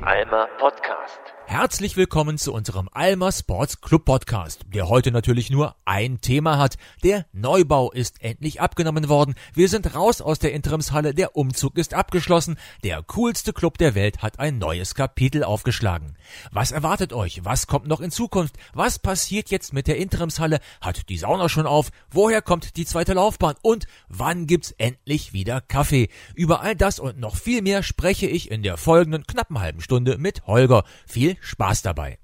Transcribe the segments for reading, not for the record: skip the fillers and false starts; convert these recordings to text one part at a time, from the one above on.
Alma Podcast. Herzlich willkommen zu unserem Alma Sports Club Podcast, der heute natürlich nur ein Thema hat. Der Neubau ist endlich abgenommen worden. Wir sind raus aus der Interimshalle, der Umzug ist abgeschlossen. Der coolste Club der Welt hat ein neues Kapitel aufgeschlagen. Was erwartet euch? Was kommt noch in Zukunft? Was passiert jetzt mit der Interimshalle? Hat die Sauna schon auf? Woher kommt die zweite Laufbahn? Und wann gibt's endlich wieder Kaffee? Über all das und noch viel mehr spreche ich in der folgenden knappen halben Stunde mit Holger. Viel Spaß dabei.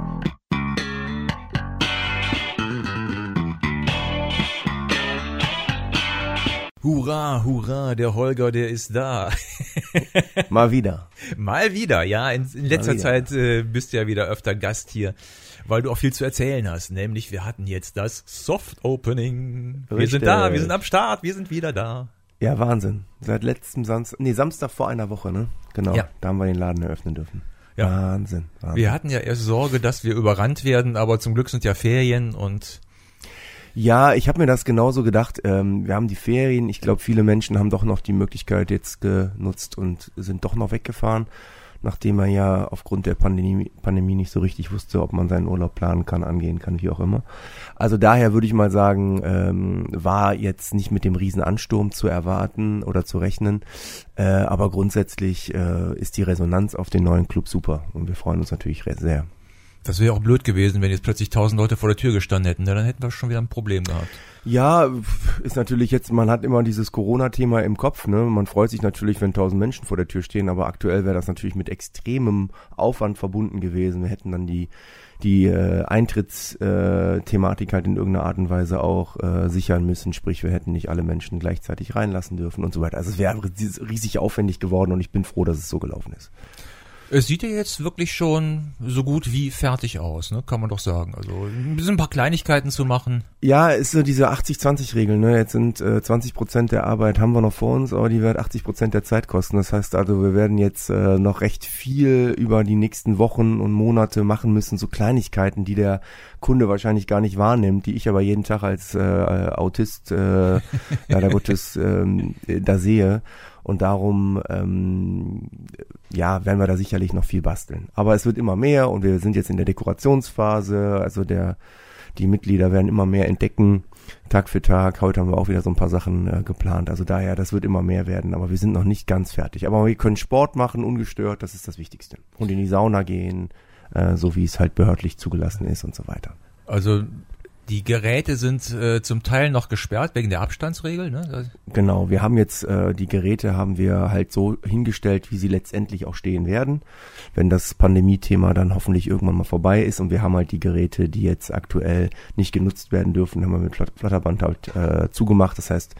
Hurra, hurra, der Holger, der ist da. Mal wieder. Mal wieder, ja. In letzter Zeit bist du ja wieder öfter Gast hier, weil du auch viel zu erzählen hast. Nämlich, wir hatten jetzt das Soft Opening. Wir sind da, wir sind am Start, wir sind wieder da. Ja, Wahnsinn. Seit letztem Samstag vor einer Woche, ne? Genau, ja. Da haben wir den Laden eröffnen dürfen. Ja. Wahnsinn. Wir hatten ja erst Sorge, dass wir überrannt werden, aber zum Glück sind ja Ferien und... Ja, ich habe mir das genauso gedacht. Wir haben die Ferien. Ich glaube, viele Menschen haben doch noch die Möglichkeit jetzt genutzt und sind doch noch weggefahren, nachdem man ja aufgrund der Pandemie nicht so richtig wusste, ob man seinen Urlaub planen kann, angehen kann, wie auch immer. Also daher würde ich mal sagen, war jetzt nicht mit dem Riesenansturm zu erwarten oder zu rechnen. Aber grundsätzlich ist die Resonanz auf den neuen Club super und wir freuen uns natürlich sehr. Das wäre auch blöd gewesen, wenn jetzt plötzlich 1000 Leute vor der Tür gestanden hätten. Ja, dann hätten wir schon wieder ein Problem gehabt. Ja, ist natürlich jetzt, man hat immer dieses Corona-Thema im Kopf, ne? Man freut sich natürlich, wenn 1000 Menschen vor der Tür stehen, aber aktuell wäre das natürlich mit extremem Aufwand verbunden gewesen. Wir hätten dann die Eintrittsthematik halt in irgendeiner Art und Weise auch sichern müssen, sprich wir hätten nicht alle Menschen gleichzeitig reinlassen dürfen und so weiter. Also es wäre riesig aufwendig geworden und ich bin froh, dass es so gelaufen ist. Es sieht ja jetzt wirklich schon so gut wie fertig aus, ne? Kann man doch sagen. Also ein bisschen ein paar Kleinigkeiten zu machen. Ja, ist so diese 80-20-Regel, ne? Jetzt sind 20% der Arbeit haben wir noch vor uns, aber die wird 80% der Zeit kosten. Das heißt also, wir werden jetzt noch recht viel über die nächsten Wochen und Monate machen müssen, so Kleinigkeiten, die der Kunde wahrscheinlich gar nicht wahrnimmt, die ich aber jeden Tag als Autist, leider Gottes, da sehe. Und darum, werden wir da sicherlich noch viel basteln. Aber es wird immer mehr und wir sind jetzt in der Dekorationsphase. Also die Mitglieder werden immer mehr entdecken, Tag für Tag. Heute haben wir auch wieder so ein paar Sachen geplant. Also daher, das wird immer mehr werden. Aber wir sind noch nicht ganz fertig. Aber wir können Sport machen, ungestört. Das ist das Wichtigste. Und in die Sauna gehen, so wie es halt behördlich zugelassen ist und so weiter. Also die Geräte sind zum Teil noch gesperrt wegen der Abstandsregel, ne? Genau, wir haben jetzt die Geräte haben wir halt so hingestellt, wie sie letztendlich auch stehen werden, wenn das Pandemie-Thema dann hoffentlich irgendwann mal vorbei ist und wir haben halt die Geräte, die jetzt aktuell nicht genutzt werden dürfen, haben wir mit Flatterband halt zugemacht. Das heißt,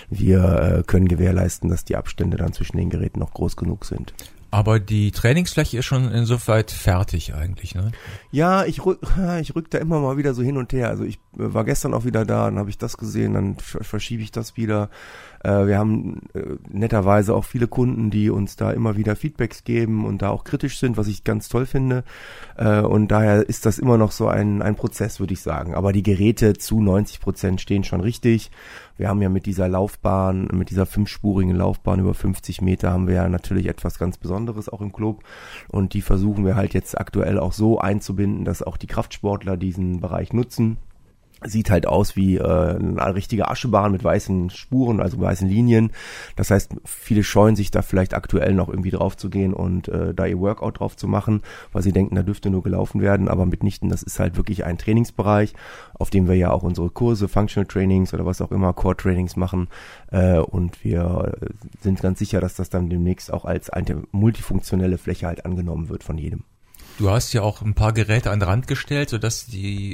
wir können gewährleisten, dass die Abstände dann zwischen den Geräten noch groß genug sind. Aber die Trainingsfläche ist schon insoweit fertig eigentlich, ne? Ja, ich rück da immer mal wieder so hin und her. Also ich war gestern auch wieder da, dann habe ich das gesehen, dann verschiebe ich das wieder. Wir haben netterweise auch viele Kunden, die uns da immer wieder Feedbacks geben und da auch kritisch sind, was ich ganz toll finde. Und daher ist das immer noch so ein Prozess, würde ich sagen. Aber die Geräte zu 90% stehen schon richtig. Wir haben ja mit dieser Laufbahn, mit dieser 5-spurigen Laufbahn über 50 Meter haben wir ja natürlich etwas ganz Besonderes auch im Club. Und die versuchen wir halt jetzt aktuell auch so einzubinden, dass auch die Kraftsportler diesen Bereich nutzen. Sieht halt aus wie eine richtige Aschebahn mit weißen Spuren, also weißen Linien. Das heißt, viele scheuen sich da vielleicht aktuell noch irgendwie drauf zu gehen und da ihr Workout drauf zu machen, weil sie denken, da dürfte nur gelaufen werden, aber mitnichten, das ist halt wirklich ein Trainingsbereich, auf dem wir ja auch unsere Kurse, Functional Trainings oder was auch immer, Core Trainings machen und wir sind ganz sicher, dass das dann demnächst auch als eine multifunktionelle Fläche halt angenommen wird von jedem. Du hast ja auch ein paar Geräte an den Rand gestellt, sodass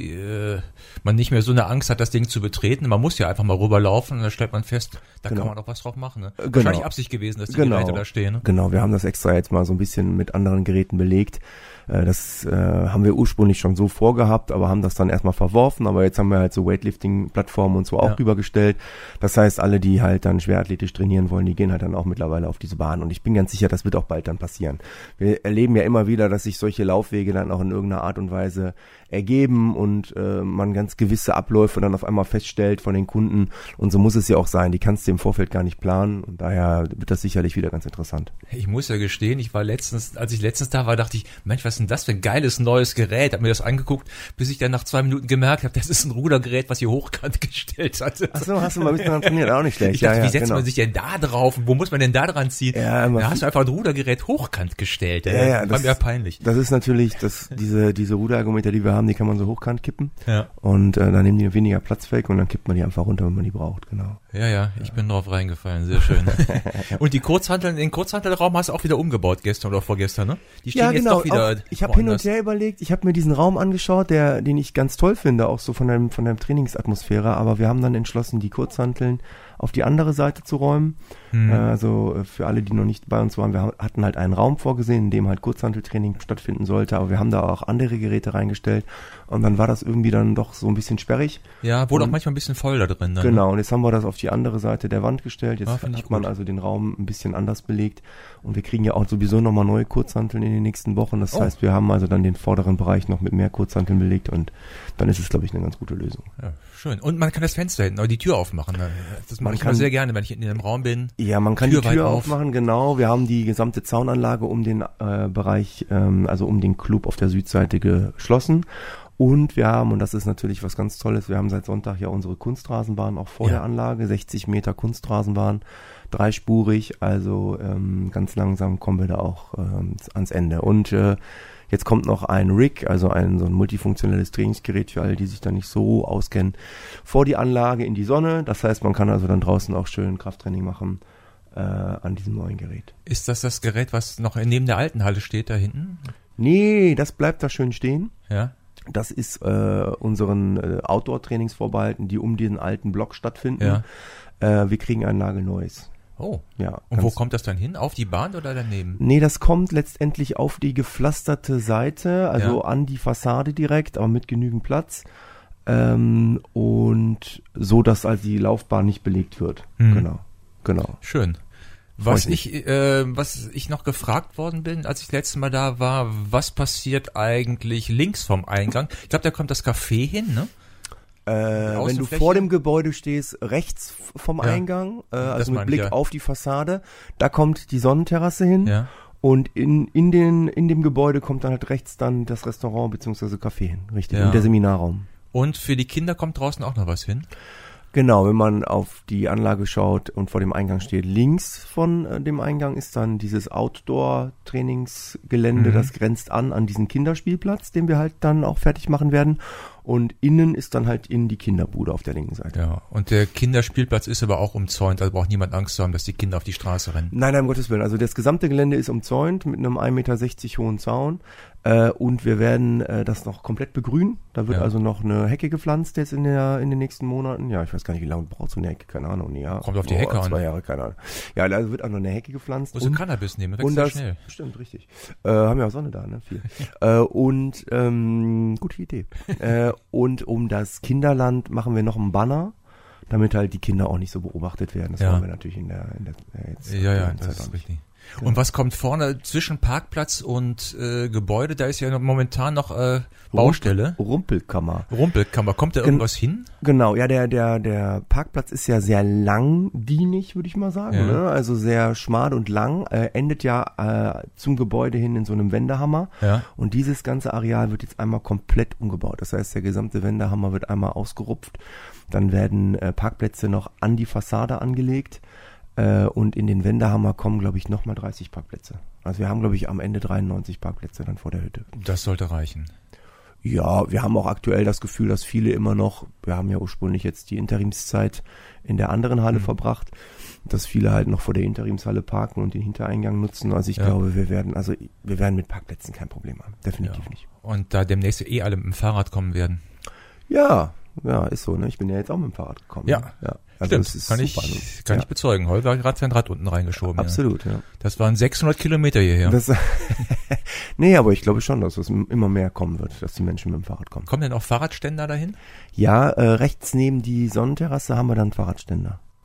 man nicht mehr so eine Angst hat, das Ding zu betreten. Man muss ja einfach mal rüberlaufen und dann stellt man fest, da kann man auch was drauf machen. Ne? Genau. Wahrscheinlich Absicht gewesen, dass die Geräte da stehen. Ne? Genau, wir haben das extra jetzt mal so ein bisschen mit anderen Geräten belegt. Das haben wir ursprünglich schon so vorgehabt, aber haben das dann erstmal verworfen. Aber jetzt haben wir halt so Weightlifting-Plattformen und so auch rübergestellt. Das heißt, alle, die halt dann schwerathletisch trainieren wollen, die gehen halt dann auch mittlerweile auf diese Bahn. Und ich bin ganz sicher, das wird auch bald dann passieren. Wir erleben ja immer wieder, dass sich solche Laufwege dann auch in irgendeiner Art und Weise ergeben und man ganz gewisse Abläufe dann auf einmal feststellt von den Kunden. Und so muss es ja auch sein. Die kannst du im Vorfeld gar nicht planen und daher wird das sicherlich wieder ganz interessant. Ich muss ja gestehen, als ich letztens da war, dachte ich, Mensch, was ist denn das für ein geiles neues Gerät? Hab mir das angeguckt, bis ich dann nach 2 Minuten gemerkt habe, das ist ein Rudergerät, was hier hochkant gestellt hatte. Ach so, hast du mal ein bisschen trainiert, auch nicht schlecht. Ich dachte, wie setzt man sich denn da drauf? Wo muss man denn da dran ziehen? Ja, da hast du einfach ein Rudergerät hochkant gestellt. Ja, war mir peinlich. Das ist natürlich, diese Ruderargumente, die wir haben, die kann man so hochkant kippen. Ja. Und dann nehmen die weniger Platz weg und dann kippt man die einfach runter, wenn man die braucht, genau. Ja, ich bin drauf reingefallen, sehr schön. Und die Kurzhanteln, den Kurzhantelraum hast du auch wieder umgebaut gestern oder vorgestern, ne? Die stehen jetzt doch wieder. Ich habe hin und her überlegt, ich habe mir diesen Raum angeschaut, den ich ganz toll finde, auch so von der Trainingsatmosphäre, aber wir haben dann entschlossen, die Kurzhanteln auf die andere Seite zu räumen. Also für alle, die noch nicht bei uns waren, wir hatten halt einen Raum vorgesehen, in dem halt Kurzhanteltraining stattfinden sollte, aber wir haben da auch andere Geräte reingestellt und dann war das irgendwie dann doch so ein bisschen sperrig. Ja, wurde auch manchmal ein bisschen voll da drin. Dann, genau, und jetzt haben wir das auf die andere Seite der Wand gestellt. Jetzt hat man also den Raum ein bisschen anders belegt und wir kriegen ja auch sowieso nochmal neue Kurzhanteln in den nächsten Wochen. Das heißt, wir haben also dann den vorderen Bereich noch mit mehr Kurzhanteln belegt und dann ist es, glaube ich, eine ganz gute Lösung. Ja, schön. Und man kann das Fenster hinten, oder die Tür aufmachen. Das mache ich mal sehr gerne, wenn ich in dem Raum bin. Ja, man kann die Tür aufmachen, genau. Wir haben die gesamte Zaunanlage um den Bereich, also um den Club auf der Südseite geschlossen. Und wir haben, und das ist natürlich was ganz Tolles, wir haben seit Sonntag ja unsere Kunstrasenbahn auch vor der Anlage, 60 Meter Kunstrasenbahn, 3-spurig, also ganz langsam kommen wir da auch ans Ende. Und jetzt kommt noch ein Rig, also so ein multifunktionelles Trainingsgerät für alle, die sich da nicht so auskennen, vor die Anlage in die Sonne. Das heißt, man kann also dann draußen auch schön Krafttraining machen an diesem neuen Gerät. Ist das Gerät, was noch neben der alten Halle steht, da hinten? Nee, das bleibt da schön stehen. Ja. Das ist unseren Outdoor-Trainings vorbehalten, die um diesen alten Block stattfinden. Ja. Wir kriegen ein nagelneues. Oh. Ja. Und wo kommt das dann hin? Auf die Bahn oder daneben? Nee, das kommt letztendlich auf die gepflasterte Seite, also an die Fassade direkt, aber mit genügend Platz. Und so, dass also die Laufbahn nicht belegt wird. Genau. Schön. Was ich noch gefragt worden bin, als ich das letzte Mal da war, was passiert eigentlich links vom Eingang? Ich glaube, da kommt das Café hin, ne? Wenn du vor dem Gebäude stehst, rechts vom Eingang, also mit Blick auf die Fassade, da kommt die Sonnenterrasse hin. Ja. Und in dem Gebäude kommt dann halt rechts dann das Restaurant bzw. Café hin, richtig, und der Seminarraum. Und für die Kinder kommt draußen auch noch was hin? Genau, wenn man auf die Anlage schaut und vor dem Eingang steht, links von dem Eingang ist dann dieses Outdoor-Trainingsgelände, das grenzt an diesen Kinderspielplatz, den wir halt dann auch fertig machen werden. Und innen ist dann halt die Kinderbude auf der linken Seite. Ja, und der Kinderspielplatz ist aber auch umzäunt, also braucht niemand Angst zu haben, dass die Kinder auf die Straße rennen. Nein, um Gottes Willen. Also das gesamte Gelände ist umzäunt mit einem 1,60 Meter hohen Zaun. Und wir werden das noch komplett begrünen. Da wird also noch eine Hecke gepflanzt jetzt in den nächsten Monaten. Ja, ich weiß gar nicht, wie lange braucht so eine Hecke, keine Ahnung. Ja, kommt auf die Hecke an. 2 Jahre, keine Ahnung. Ja, da wird auch noch eine Hecke gepflanzt. Musst du Cannabis nehmen, wächst sehr schnell. Stimmt, richtig. Haben ja auch Sonne da, ne? Viel. Gute Idee. Und um das Kinderland machen wir noch einen Banner, damit halt die Kinder auch nicht so beobachtet werden. Das wollen wir natürlich in der das ist richtig. Genau. Und was kommt vorne zwischen Parkplatz und Gebäude? Da ist ja momentan noch Baustelle. Rumpelkammer. Kommt da irgendwas hin? Genau, ja, der Parkplatz ist ja sehr langdienig, würde ich mal sagen. Ja. Ne? Also sehr schmal und lang. Endet ja zum Gebäude hin in so einem Wendehammer. Ja. Und dieses ganze Areal wird jetzt einmal komplett umgebaut. Das heißt, der gesamte Wendehammer wird einmal ausgerupft. Dann werden Parkplätze noch an die Fassade angelegt. Und in den Wendehammer kommen, glaube ich, nochmal 30 Parkplätze. Also wir haben, glaube ich, am Ende 93 Parkplätze dann vor der Hütte. Das sollte reichen. Ja, wir haben auch aktuell das Gefühl, dass viele immer noch, wir haben ja ursprünglich jetzt die Interimszeit in der anderen Halle verbracht, dass viele halt noch vor der Interimshalle parken und den Hintereingang nutzen. Also ich glaube, wir werden mit Parkplätzen kein Problem haben. Definitiv nicht. Und da demnächst alle mit dem Fahrrad kommen werden. Ja, ist so, ne? Ich bin ja jetzt auch mit dem Fahrrad gekommen. Ja. Ne? Also stimmt, das ist kann ich bezeugen. Holger hat gerade sein Rad unten reingeschoben. Absolut, ja. Das waren 600 Kilometer hierher. Nee, aber ich glaube schon, dass es immer mehr kommen wird, dass die Menschen mit dem Fahrrad kommen. Kommen denn auch Fahrradständer dahin? Ja, rechts neben die Sonnenterrasse haben wir dann Fahrradständer.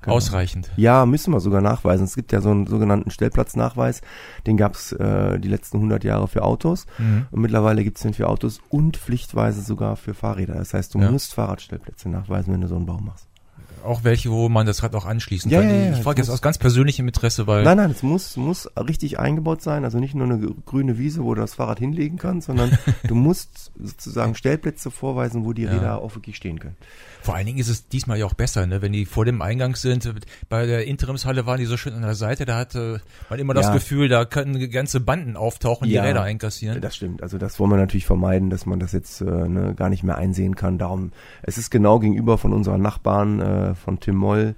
Genau. Ausreichend. Ja, müssen wir sogar nachweisen. Es gibt ja so einen sogenannten Stellplatznachweis, den gab's die letzten 100 Jahre für Autos und mittlerweile gibt's den für Autos und pflichtweise sogar für Fahrräder. Das heißt, du musst Fahrradstellplätze nachweisen, wenn du so einen Bau machst. Auch welche, wo man das Rad auch anschließen kann. Ich frage jetzt aus ganz persönlichem Interesse, weil... Nein, es muss richtig eingebaut sein, also nicht nur eine grüne Wiese, wo du das Fahrrad hinlegen kannst, sondern du musst sozusagen Stellplätze vorweisen, wo die Räder auch wirklich stehen können. Vor allen Dingen ist es diesmal ja auch besser, ne? Wenn die vor dem Eingang sind. Bei der Interimshalle waren die so schön an der Seite, da hatte man immer das Gefühl, da können ganze Banden auftauchen, die Räder einkassieren. Das stimmt, also das wollen wir natürlich vermeiden, dass man das jetzt gar nicht mehr einsehen kann. Darum, es ist genau gegenüber von unseren Nachbarn, von Tim Moll,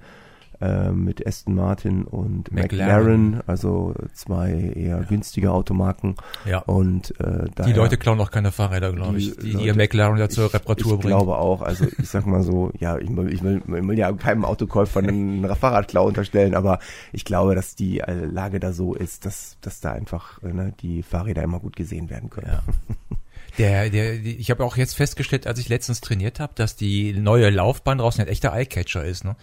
mit Aston Martin und McLaren, also zwei eher günstige Automarken. Ja. Und die Leute klauen auch keine Fahrräder, glaube ich, die ihr McLaren da zur Reparatur bringen. Ich glaube auch, also ich sag mal so, ja, ich will ja keinem Autokäufer einen Fahrradklau unterstellen, aber ich glaube, dass die Lage da so ist, dass da einfach die Fahrräder immer gut gesehen werden können. Ja. Ich habe auch jetzt festgestellt, als ich letztens trainiert habe, dass die neue Laufbahn draußen ein echter Eyecatcher ist, ne?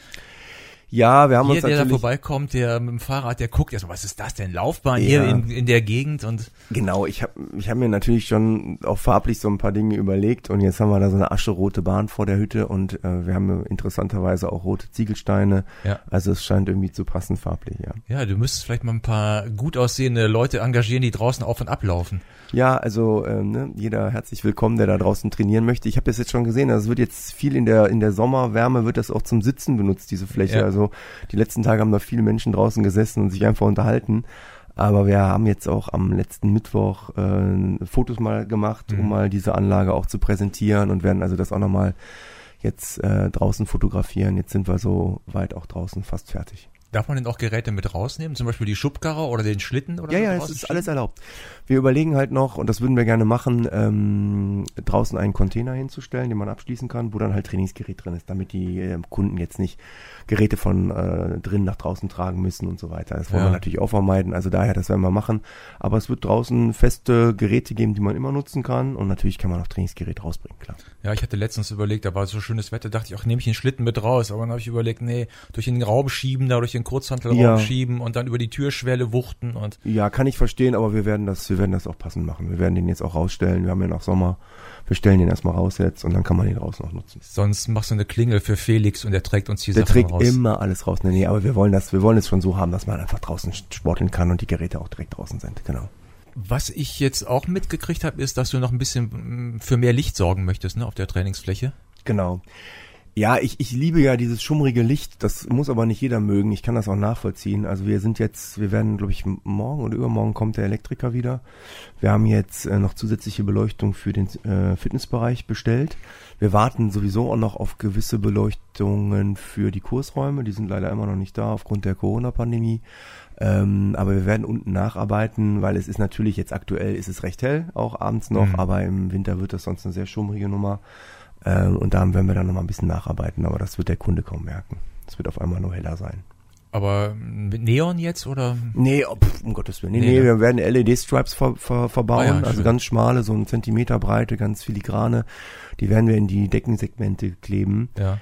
Ja, wir haben hier, uns natürlich... der da vorbeikommt, der mit dem Fahrrad, der guckt erstmal, was ist das denn, Laufbahn hier in der Gegend und... Genau, ich hab mir natürlich schon auch farblich so ein paar Dinge überlegt und jetzt haben wir da so eine ascherote Bahn vor der Hütte und wir haben interessanterweise auch rote Ziegelsteine, also es scheint irgendwie zu passen farblich, Ja, du müsstest vielleicht mal ein paar gut aussehende Leute engagieren, die draußen auf und ablaufen. Ja, also jeder herzlich willkommen, der da draußen trainieren möchte. Ich habe das jetzt schon gesehen, also es wird jetzt viel in der Sommerwärme, wird das auch zum Sitzen benutzt, diese Fläche, also die letzten Tage haben da viele Menschen draußen gesessen und sich einfach unterhalten. Aber wir haben jetzt auch am letzten Mittwoch Fotos mal gemacht, um mal diese Anlage auch zu präsentieren und werden also das auch nochmal jetzt draußen fotografieren. Jetzt sind wir so weit auch draußen fast fertig. Darf man denn auch Geräte mit rausnehmen? Zum Beispiel die Schubkarre oder den Schlitten? Oder ja, es ist alles erlaubt. Wir überlegen halt noch, und das würden wir gerne machen, draußen einen Container hinzustellen, den man abschließen kann, wo dann halt Trainingsgerät drin ist, damit die Kunden jetzt nicht Geräte von drinnen nach draußen tragen müssen und so weiter. Das wollen wir natürlich auch vermeiden. Also daher, das werden wir machen. Aber es wird draußen feste Geräte geben, die man immer nutzen kann. Und natürlich kann man auch Trainingsgerät rausbringen, klar. Ja, ich hatte letztens überlegt, da war so schönes Wetter, dachte ich, nehme ich den Schlitten mit raus. Aber dann habe ich überlegt, nee, durch den Raum schieben, da durch den Kurzhantelraum schieben und dann über die Türschwelle wuchten und... Ja, kann ich verstehen, aber wir werden das auch passend machen. Wir werden den jetzt auch rausstellen. Wir haben ja noch Sommer. Wir stellen den erstmal raus jetzt und dann kann man den draußen noch nutzen. Sonst machst du eine Klingel für Felix und der trägt uns die Sachen raus. Der trägt immer alles raus. Nee, aber wir wollen es schon so haben, dass man einfach draußen sporteln kann und die Geräte auch direkt draußen sind. Genau. Was ich jetzt auch mitgekriegt habe, ist, dass du noch ein bisschen für mehr Licht sorgen möchtest, ne, auf der Trainingsfläche. Genau. Ja, ich liebe ja dieses schummrige Licht, das muss aber nicht jeder mögen, ich kann das auch nachvollziehen. Also wir werden, glaube ich, morgen oder übermorgen kommt der Elektriker wieder. Wir haben jetzt noch zusätzliche Beleuchtung für den Fitnessbereich bestellt. Wir warten sowieso auch noch auf gewisse Beleuchtungen für die Kursräume, die sind leider immer noch nicht da aufgrund der Corona-Pandemie. Aber wir werden unten nacharbeiten, weil es ist natürlich jetzt aktuell, ist es recht hell, auch abends noch, aber im Winter wird das sonst eine sehr schummrige Nummer. Und da werden wir dann nochmal ein bisschen nacharbeiten, aber das wird der Kunde kaum merken. Es wird auf einmal nur heller sein. Aber mit Neon jetzt, oder? Nee, um Gottes Willen. Nee, wir werden LED-Stripes verbauen, also ganz schmale, so 1 Zentimeter Breite, ganz filigrane. Die werden wir in die Deckensegmente kleben. Ja.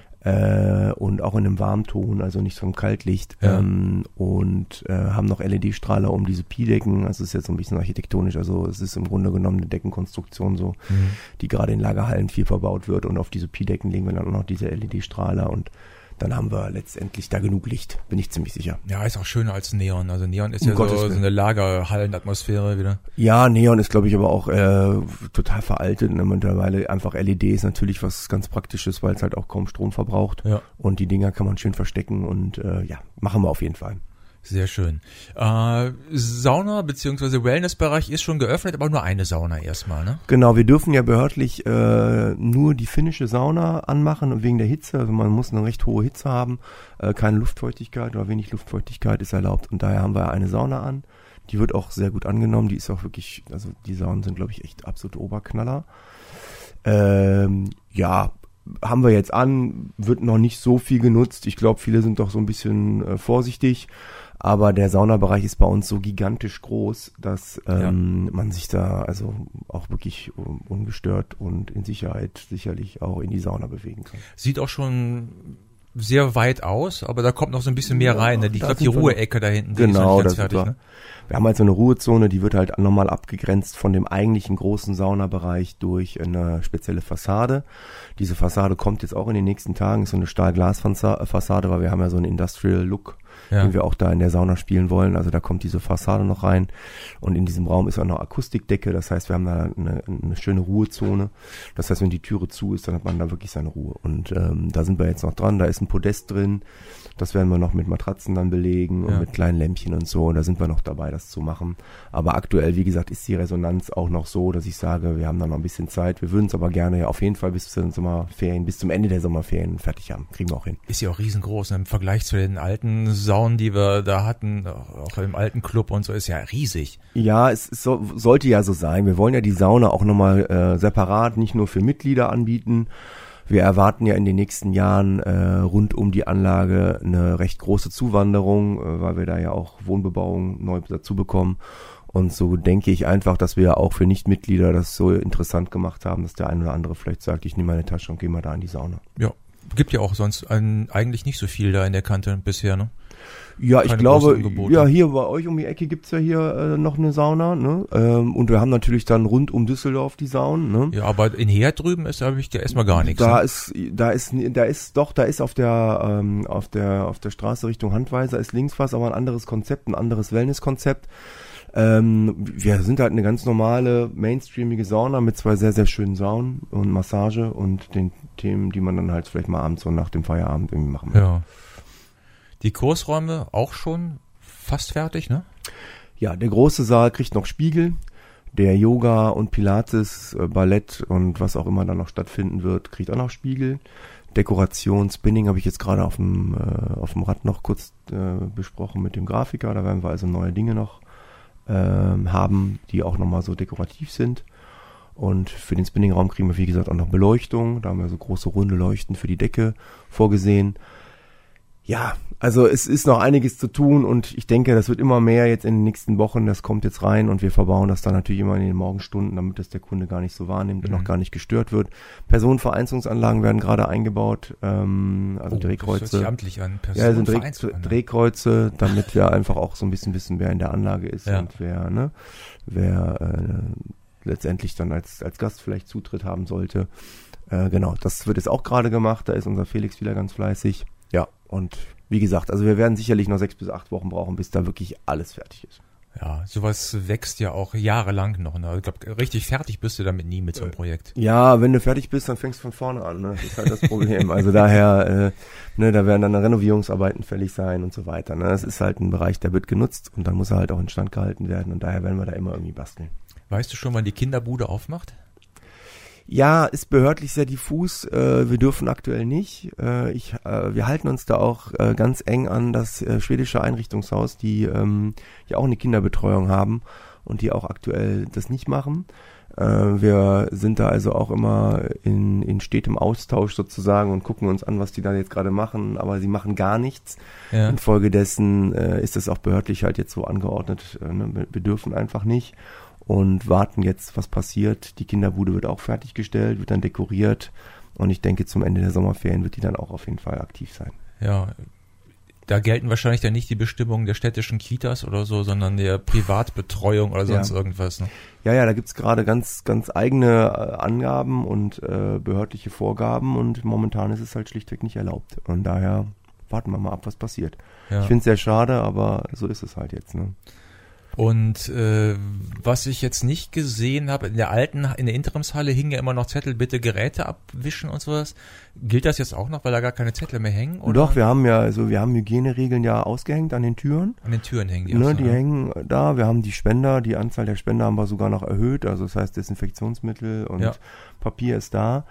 Und auch in einem Warmton, also nicht so im Kaltlicht, haben noch LED-Strahler um diese Pi-Decken, also es ist jetzt so ein bisschen architektonisch, also es ist im Grunde genommen eine Deckenkonstruktion so, die gerade in Lagerhallen viel verbaut wird und auf diese Pi-Decken legen wir dann auch noch diese LED-Strahler und dann haben wir letztendlich da genug Licht, bin ich ziemlich sicher. Ja, ist auch schöner als Neon. Also Neon ist so eine Lagerhallenatmosphäre wieder. Ja, Neon ist, glaube ich, aber auch total veraltet. Mittlerweile einfach LED ist natürlich was ganz Praktisches, weil es halt auch kaum Strom verbraucht. Ja. Und die Dinger kann man schön verstecken und machen wir auf jeden Fall. Sehr schön. Sauna bzw. Wellnessbereich ist schon geöffnet, aber nur eine Sauna erstmal, ne? Genau, wir dürfen ja behördlich nur die finnische Sauna anmachen wegen der Hitze. Also man muss eine recht hohe Hitze haben, keine Luftfeuchtigkeit oder wenig Luftfeuchtigkeit ist erlaubt und daher haben wir eine Sauna an. Die wird auch sehr gut angenommen, die ist auch wirklich, also die Saunen sind, glaube ich, echt absolut Oberknaller. Haben wir jetzt an, wird noch nicht so viel genutzt. Ich glaube, viele sind doch so ein bisschen vorsichtig. Aber der Saunabereich ist bei uns so gigantisch groß, dass man sich da also auch wirklich ungestört und in Sicherheit sicherlich auch in die Sauna bewegen kann. Sieht auch schon sehr weit aus, aber da kommt noch so ein bisschen mehr rein. Ne? Ich glaube, die Ruheecke da hinten, die genau, ist noch nicht ganz fertig. Ne? Wir haben halt so eine Ruhezone, die wird halt nochmal abgegrenzt von dem eigentlichen großen Saunabereich durch eine spezielle Fassade. Diese Fassade kommt jetzt auch in den nächsten Tagen, ist so eine Stahlglasfassade, weil wir haben ja so einen Industrial Look, den wir auch da in der Sauna spielen wollen. Also da kommt diese Fassade noch rein und in diesem Raum ist auch noch Akustikdecke. Das heißt, wir haben da eine schöne Ruhezone. Das heißt, wenn die Türe zu ist, dann hat man da wirklich seine Ruhe. Und da sind wir jetzt noch dran. Da ist ein Podest drin. Das werden wir noch mit Matratzen dann belegen und mit kleinen Lämpchen und so. Und da sind wir noch dabei, das zu machen. Aber aktuell, wie gesagt, ist die Resonanz auch noch so, dass ich sage, wir haben da noch ein bisschen Zeit. Wir würden es aber gerne auf jeden Fall bis zum Ende der Sommerferien fertig haben. Kriegen wir auch hin. Ist ja auch riesengroß, ne? Im Vergleich zu den alten Saunen, die wir da hatten, auch im alten Club und so, ist ja riesig. Ja, es sollte ja so sein. Wir wollen ja die Sauna auch nochmal separat, nicht nur für Mitglieder anbieten. Wir erwarten ja in den nächsten Jahren rund um die Anlage eine recht große Zuwanderung, weil wir da ja auch Wohnbebauung neu dazu bekommen. Und so denke ich einfach, dass wir auch für Nichtmitglieder das so interessant gemacht haben, dass der eine oder andere vielleicht sagt, ich nehme meine Tasche und gehe mal da in die Sauna. Ja, gibt ja auch sonst eigentlich nicht so viel da in der Kante bisher, ne? Ja, Keine ich glaube, Angebote. hier bei euch um die Ecke gibt's ja hier noch eine Sauna, ne? Und wir haben natürlich dann rund um Düsseldorf die Saunen, ne? Ja, aber in Herd drüben ist, habe ich erstmal gar nichts. Da ne? ist auf der Straße Richtung Handweiser ist links was, aber ein anderes Konzept, ein anderes Wellnesskonzept. Wir sind halt eine ganz normale, mainstreamige Sauna mit 2 sehr, sehr schönen Saunen und Massage und den Themen, die man dann halt vielleicht mal abends so nach dem Feierabend irgendwie machen will. Ja. Die Kursräume auch schon fast fertig, ne? Ja, der große Saal kriegt noch Spiegel. Der Yoga und Pilates, Ballett und was auch immer da noch stattfinden wird, kriegt auch noch Spiegel. Dekoration, Spinning habe ich jetzt gerade auf dem Rad noch kurz besprochen mit dem Grafiker. Da werden wir also neue Dinge noch haben, die auch nochmal so dekorativ sind. Und für den Spinningraum kriegen wir, wie gesagt, auch noch Beleuchtung. Da haben wir so große runde Leuchten für die Decke vorgesehen. Ja, also es ist noch einiges zu tun und ich denke, das wird immer mehr jetzt in den nächsten Wochen, das kommt jetzt rein und wir verbauen das dann natürlich immer in den Morgenstunden, damit das der Kunde gar nicht so wahrnimmt und auch gar nicht gestört wird. Personenvereinzelungsanlagen werden gerade eingebaut, also Drehkreuze. Das hört sich amtlich an. Ja, sind Drehkreuze, damit wir einfach auch so ein bisschen wissen, wer in der Anlage ist und wer letztendlich dann als Gast vielleicht Zutritt haben sollte. Genau, das wird jetzt auch gerade gemacht, da ist unser Felix wieder ganz fleißig. Ja, und wie gesagt, also wir werden sicherlich noch 6 bis 8 Wochen brauchen, bis da wirklich alles fertig ist. Ja, sowas wächst ja auch jahrelang noch. Ne? Ich glaube, richtig fertig bist du damit nie mit so einem Projekt. Ja, wenn du fertig bist, dann fängst du von vorne an. Ne? Das ist halt das Problem. Also daher, da werden dann Renovierungsarbeiten fällig sein und so weiter. Ne? Das ist halt ein Bereich, der wird genutzt und dann muss er halt auch instand gehalten werden und daher werden wir da immer irgendwie basteln. Weißt du schon, wann die Kinderbude aufmacht? Ja, ist behördlich sehr diffus. Wir dürfen aktuell nicht. Wir halten uns da auch ganz eng an das schwedische Einrichtungshaus, die ja auch eine Kinderbetreuung haben und die auch aktuell das nicht machen. Wir sind da also auch immer in stetem Austausch sozusagen und gucken uns an, was die da jetzt gerade machen, aber sie machen gar nichts. Ja. Infolgedessen ist das auch behördlich halt jetzt so angeordnet. Wir dürfen einfach nicht. Und warten jetzt, was passiert. Die Kinderbude wird auch fertiggestellt, wird dann dekoriert und ich denke, zum Ende der Sommerferien wird die dann auch auf jeden Fall aktiv sein. Ja, da gelten wahrscheinlich dann nicht die Bestimmungen der städtischen Kitas oder so, sondern der Privatbetreuung oder sonst irgendwas. Ne? Ja, da gibt's gerade ganz, ganz eigene Angaben und behördliche Vorgaben und momentan ist es halt schlichtweg nicht erlaubt. Und daher warten wir mal ab, was passiert. Ja. Ich finde es sehr schade, aber so ist es halt jetzt, ne? Und was ich jetzt nicht gesehen habe, in der Interimshalle hingen ja immer noch Zettel, bitte Geräte abwischen und sowas. Gilt das jetzt auch noch, weil da gar keine Zettel mehr hängen? Oder? Doch, wir haben Hygieneregeln ja ausgehängt an den Türen. An den Türen hängen die auch. Die hängen da, wir haben die Spender, die Anzahl der Spender haben wir sogar noch erhöht, also das heißt Desinfektionsmittel und Papier ist da.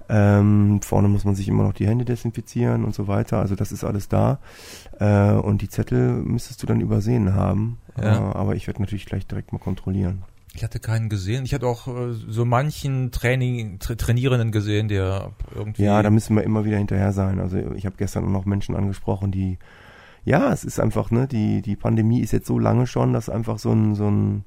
Vorne muss man sich immer noch die Hände desinfizieren und so weiter, also das ist alles da und die Zettel müsstest du dann übersehen haben, aber ich werde natürlich gleich direkt mal kontrollieren. Ich hatte keinen gesehen, ich hatte auch so manchen Trainierenden gesehen, der irgendwie... Ja, da müssen wir immer wieder hinterher sein, also ich habe gestern auch noch Menschen angesprochen, die, ja, es ist einfach, ne, die Pandemie ist jetzt so lange schon, dass einfach so ein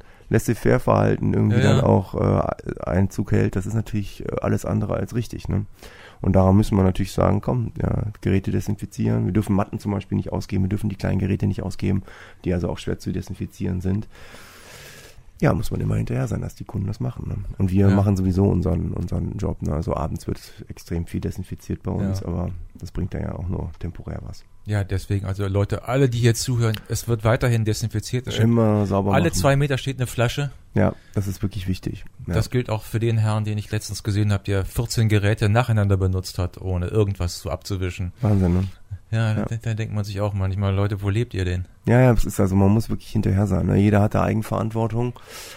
Laissez-faire-Verhalten irgendwie dann auch Einzug hält. Das ist natürlich alles andere als richtig, ne? Und daran müssen wir natürlich sagen, komm, ja, Geräte desinfizieren. Wir dürfen Matten zum Beispiel nicht ausgeben, wir dürfen die kleinen Geräte nicht ausgeben, die also auch schwer zu desinfizieren sind. Ja, muss man immer hinterher sein, dass die Kunden das machen. Ne? Und wir machen sowieso unseren Job. Ne? Also abends wird extrem viel desinfiziert bei uns, aber das bringt ja auch nur temporär was. Ja, deswegen, also Leute, alle, die hier zuhören, es wird weiterhin desinfiziert. Immer sauber alle machen. 2 Meter steht eine Flasche. Ja, das ist wirklich wichtig. Ja. Das gilt auch für den Herrn, den ich letztens gesehen habe, der 14 Geräte nacheinander benutzt hat, ohne irgendwas so abzuwischen. Wahnsinn, ne? Ja. Da denkt man sich auch manchmal, Leute, wo lebt ihr denn? Ja, das ist also, man muss wirklich hinterher sein. Ne? Jeder hat da Eigenverantwortung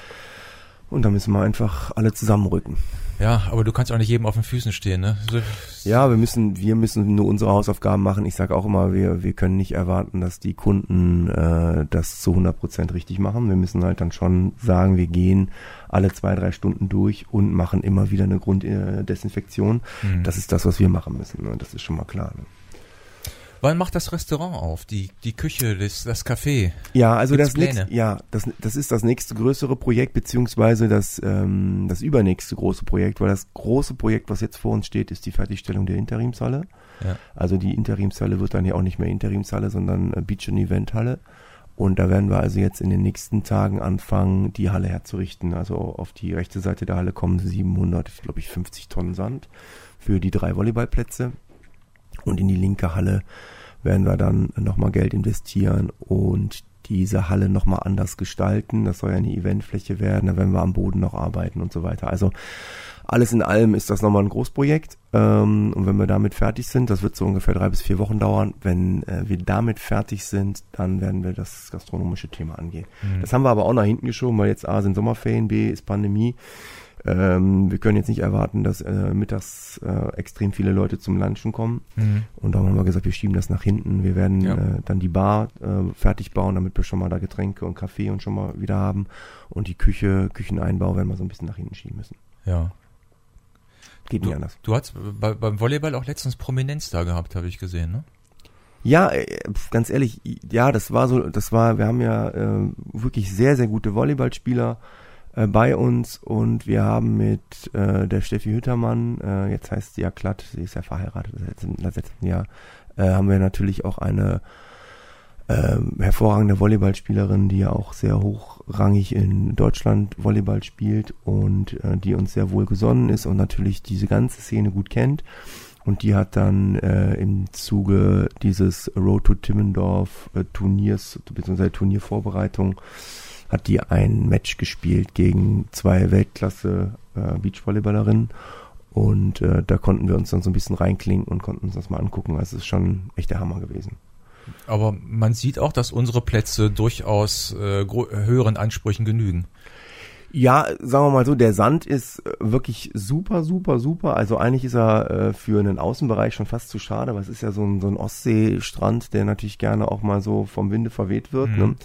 und da müssen wir einfach alle zusammenrücken. Ja, aber du kannst auch nicht jedem auf den Füßen stehen, ne? Ja, wir müssen nur unsere Hausaufgaben machen. Ich sage auch immer, wir können nicht erwarten, dass die Kunden das zu 100% richtig machen. Wir müssen halt dann schon sagen, wir gehen alle 2-3 Stunden durch und machen immer wieder eine Grunddesinfektion. Das ist das, was wir machen müssen. Ne? Das ist schon mal klar. Ne? Wann macht das Restaurant auf? Die Küche, das Café? Ja, also das ist das nächste größere Projekt, beziehungsweise das übernächste große Projekt, weil das große Projekt, was jetzt vor uns steht, ist die Fertigstellung der Interimshalle. Ja. Also die Interimshalle wird dann ja auch nicht mehr Interimshalle, sondern Beach- und Eventhalle. Und da werden wir also jetzt in den nächsten Tagen anfangen, die Halle herzurichten. Also auf die rechte Seite der Halle kommen 750 Tonnen Sand für die 3 Volleyballplätze. Und in die linke Halle werden wir dann nochmal Geld investieren und diese Halle nochmal anders gestalten. Das soll ja eine Eventfläche werden, da werden wir am Boden noch arbeiten und so weiter. Also alles in allem ist das nochmal ein Großprojekt. Und wenn wir damit fertig sind, das wird so ungefähr 3 bis 4 Wochen dauern, wenn wir damit fertig sind, dann werden wir das gastronomische Thema angehen. Das haben wir aber auch nach hinten geschoben, weil jetzt A sind Sommerferien, B ist Pandemie. Wir können jetzt nicht erwarten, dass mittags extrem viele Leute zum Lunchen kommen. Und darum haben wir gesagt, wir schieben das nach hinten. Wir werden dann die Bar fertig bauen, damit wir schon mal da Getränke und Kaffee und schon mal wieder haben. Und die Kücheneinbau werden wir so ein bisschen nach hinten schieben müssen. Ja. Geht nicht anders. Du hast beim Volleyball auch letztens Prominenz da gehabt, habe ich gesehen, ne? Ja, ganz ehrlich, ja, wir haben ja wirklich sehr, sehr gute Volleyballspieler bei uns und wir haben mit der Steffi Hüttermann, jetzt heißt sie ja Klatt, sie ist ja verheiratet seit letztem Jahr, haben wir natürlich auch eine hervorragende Volleyballspielerin, die ja auch sehr hochrangig in Deutschland Volleyball spielt und die uns sehr wohlgesonnen ist und natürlich diese ganze Szene gut kennt. Und die hat dann im Zuge dieses Road to Timmendorf Turniers, beziehungsweise Turniervorbereitung, hat die ein Match gespielt gegen 2 Weltklasse Beachvolleyballerinnen und da konnten wir uns dann so ein bisschen reinklinken und konnten uns das mal angucken. Also es ist schon echt der Hammer gewesen. Aber man sieht auch, dass unsere Plätze durchaus höheren Ansprüchen genügen. Ja, sagen wir mal so, der Sand ist wirklich super, super, super. Also eigentlich ist er für einen Außenbereich schon fast zu schade, aber es ist ja so ein Ostseestrand, der natürlich gerne auch mal so vom Winde verweht wird. Ne?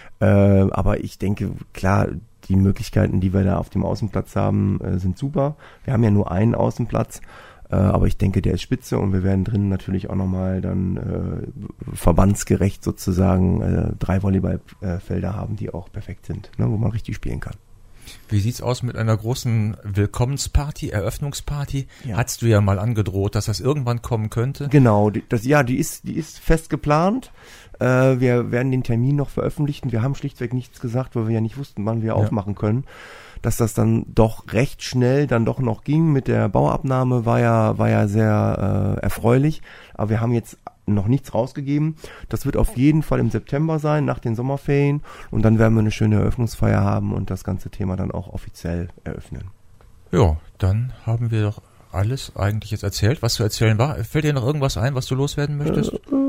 Aber ich denke, klar, die Möglichkeiten, die wir da auf dem Außenplatz haben, sind super. Wir haben ja nur einen Außenplatz, aber ich denke, der ist spitze und wir werden drinnen natürlich auch nochmal dann verbandsgerecht sozusagen 3 Volleyballfelder haben, die auch perfekt sind, ne, wo man richtig spielen kann. Wie sieht's aus mit einer großen Willkommensparty, Eröffnungsparty? Ja. Hattest du ja mal angedroht, dass das irgendwann kommen könnte? Genau, die ist fest geplant. Wir werden den Termin noch veröffentlichen. Wir haben schlichtweg nichts gesagt, weil wir ja nicht wussten, wann wir aufmachen können. Dass das dann doch recht schnell dann doch noch ging mit der Bauabnahme war ja sehr erfreulich. Aber wir haben jetzt noch nichts rausgegeben. Das wird auf jeden Fall im September sein, nach den Sommerferien. Und dann werden wir eine schöne Eröffnungsfeier haben und das ganze Thema dann auch offiziell eröffnen. Ja, dann haben wir doch alles eigentlich jetzt erzählt, was zu erzählen war. Fällt dir noch irgendwas ein, was du loswerden möchtest?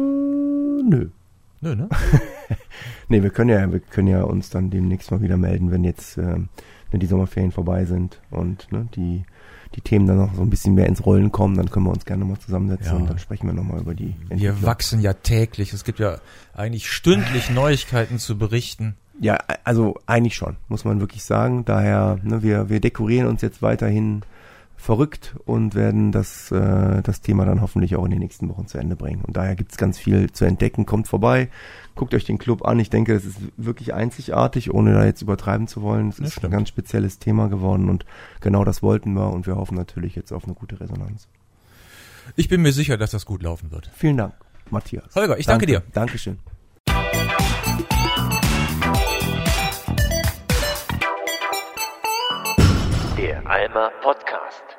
Nö. Nö, ne? Nee, wir können ja uns dann demnächst mal wieder melden, wenn jetzt die Sommerferien vorbei sind und die Themen dann noch so ein bisschen mehr ins Rollen kommen, dann können wir uns gerne mal zusammensetzen und dann sprechen wir nochmal über die Entwicklung. Wir wachsen ja täglich, es gibt ja eigentlich stündlich Neuigkeiten zu berichten. Ja, also eigentlich schon, muss man wirklich sagen. Daher, wir dekorieren uns jetzt weiterhin verrückt und werden das Thema dann hoffentlich auch in den nächsten Wochen zu Ende bringen. Und daher gibt's ganz viel zu entdecken. Kommt vorbei, guckt euch den Club an. Ich denke, das ist wirklich einzigartig, ohne da jetzt übertreiben zu wollen. Es ist ein ganz spezielles Thema geworden und genau das wollten wir und wir hoffen natürlich jetzt auf eine gute Resonanz. Ich bin mir sicher, dass das gut laufen wird. Vielen Dank, Matthias. Holger, ich danke dir. Dankeschön. Der Alma Podcast.